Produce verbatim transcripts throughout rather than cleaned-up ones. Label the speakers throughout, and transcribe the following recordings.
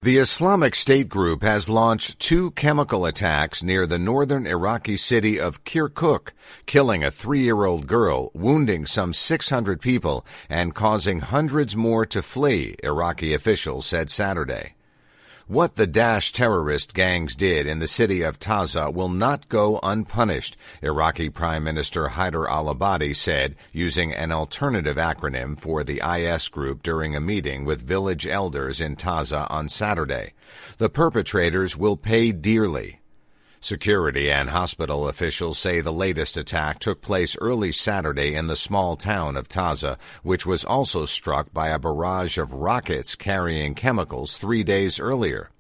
Speaker 1: The Islamic State group has launched two chemical attacks near the northern Iraqi city of Kirkuk, killing a three-year-old girl, wounding some six hundred people, and causing hundreds more to flee, Iraqi officials said Saturday. What the Daesh terrorist gangs did in the city of Taza will not go unpunished, Iraqi Prime Minister Haider al-Abadi said, using an alternative acronym for the I S group during a meeting with village elders in Taza on Saturday. The perpetrators will pay dearly. Security and hospital officials say the latest attack took place early Saturday in the small town of Taza, which was also struck by a barrage of rockets carrying chemicals three days earlier.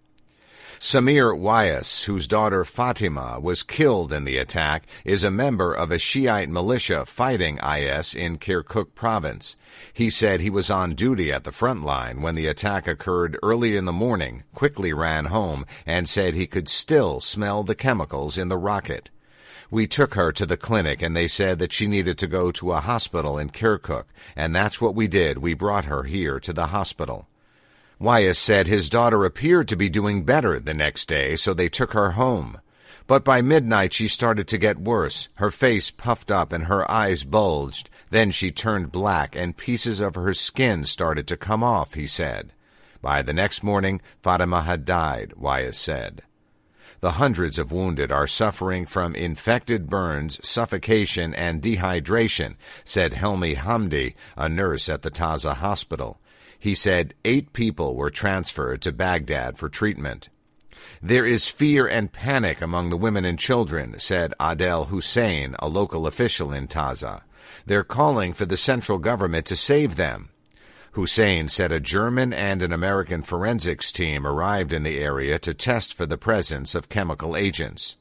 Speaker 1: Samir Wyas, whose daughter Fatima was killed in the attack, is a member of a Shiite militia fighting I S in Kirkuk province. He said he was on duty at the front line when the attack occurred early in the morning, quickly ran home, and said he could still smell the chemicals in the rocket. We took her to the clinic and they said that she needed to go to a hospital in Kirkuk, and that's what we did. We brought her here to the hospital. Wyas said his daughter appeared to be doing better the next day, so they took her home. But by midnight she started to get worse. Her face puffed up and her eyes bulged. Then she turned black and pieces of her skin started to come off, he said. By the next morning, Fatima had died, Wyas said. The hundreds of wounded are suffering from infected burns, suffocation, and dehydration, said Helmi Hamdi, a nurse at the Taza hospital. He said eight people were transferred to Baghdad for treatment. There is fear and panic among the women and children, said Adel Hussein, a local official in Taza. They're calling for the central government to save them. Hussein said a German and an American forensics team arrived in the area to test for the presence of chemical agents.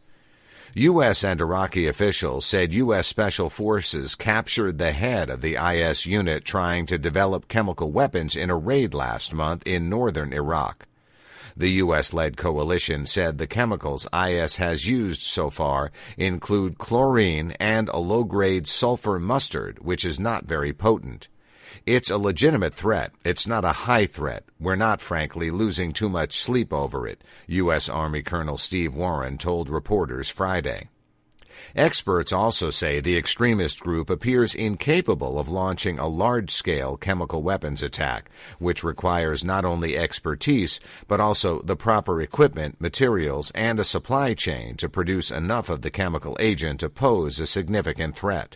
Speaker 1: U S and Iraqi officials said U S Special Forces captured the head of the I S unit trying to develop chemical weapons in a raid last month in northern Iraq. The U S-led coalition said the chemicals I S has used so far include chlorine and a low-grade sulfur mustard, which is not very potent. It's a legitimate threat. It's not a high threat. We're not, frankly, losing too much sleep over it, U S Army Colonel Steve Warren told reporters Friday. Experts also say the extremist group appears incapable of launching a large-scale chemical weapons attack, which requires not only expertise, but also the proper equipment, materials, and a supply chain to produce enough of the chemical agent to pose a significant threat.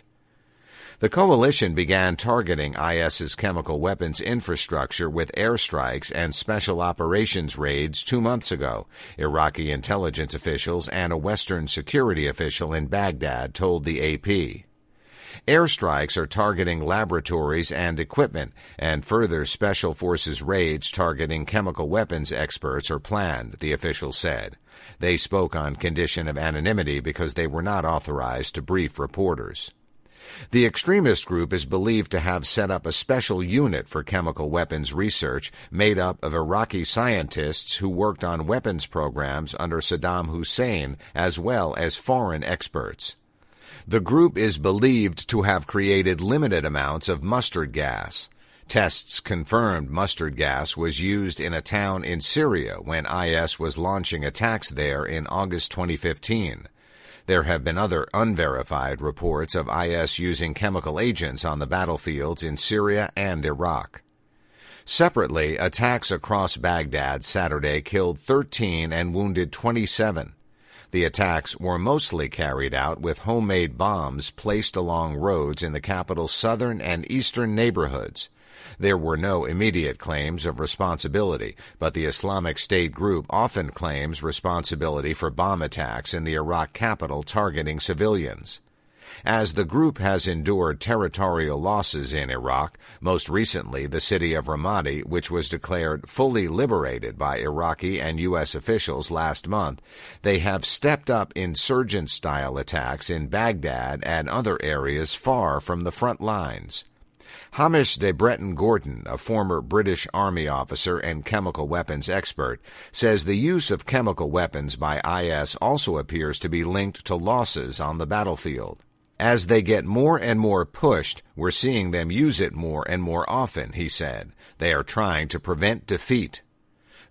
Speaker 1: The coalition began targeting I S's chemical weapons infrastructure with airstrikes and special operations raids two months ago, Iraqi intelligence officials and a Western security official in Baghdad told the A P. Airstrikes are targeting laboratories and equipment, and further special forces raids targeting chemical weapons experts are planned, the official said. They spoke on condition of anonymity because they were not authorized to brief reporters. The extremist group is believed to have set up a special unit for chemical weapons research made up of Iraqi scientists who worked on weapons programs under Saddam Hussein, as well as foreign experts. The group is believed to have created limited amounts of mustard gas. Tests confirmed mustard gas was used in a town in Syria when I S was launching attacks there in August twenty fifteen. There have been other unverified reports of I S using chemical agents on the battlefields in Syria and Iraq. Separately, attacks across Baghdad Saturday killed thirteen and wounded twenty-seven. The attacks were mostly carried out with homemade bombs placed along roads in the capital's southern and eastern neighborhoods. There were no immediate claims of responsibility, but the Islamic State group often claims responsibility for bomb attacks in the Iraq capital targeting civilians. As the group has endured territorial losses in Iraq, most recently the city of Ramadi, which was declared fully liberated by Iraqi and U S officials last month, they have stepped up insurgent-style attacks in Baghdad and other areas far from the front lines. Hamish de Breton Gordon, a former British Army officer and chemical weapons expert, says the use of chemical weapons by I S also appears to be linked to losses on the battlefield. As they get more and more pushed, we're seeing them use it more and more often, he said. They are trying to prevent defeat.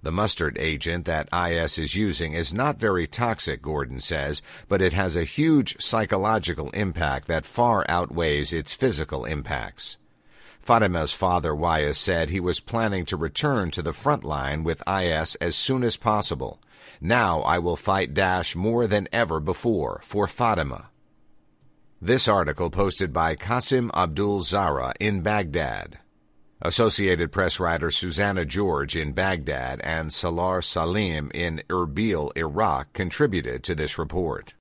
Speaker 1: The mustard agent that I S is using is not very toxic, Gordon says, but it has a huge psychological impact that far outweighs its physical impacts. Fatima's father, Wyeth, said he was planning to return to the front line with I S as soon as possible. Now I will fight Daesh more than ever before for Fatima. This article posted by Qasim Abdul Zahra in Baghdad. Associated Press writer Susanna George in Baghdad and Salar Salim in Erbil, Iraq, contributed to this report.